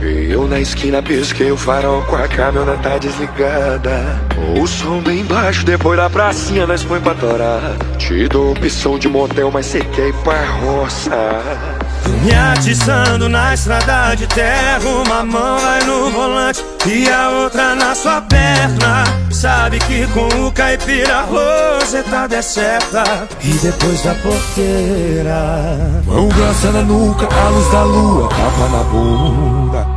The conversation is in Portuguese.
E eu na esquina pisquei o farol com a caminhoneta desligada. O som bem baixo, depois da pracinha nós põe pra torar. Te dou opção de motel, mas cê quer ir pra roça. Me atiçando na estrada de terra, uma mão vai no volante e a outra na sua perna. Sabe que com o caipira a rosetada é certa. E depois da porteira, mão grossa na nuca, a luz da lua, tapa na bunda.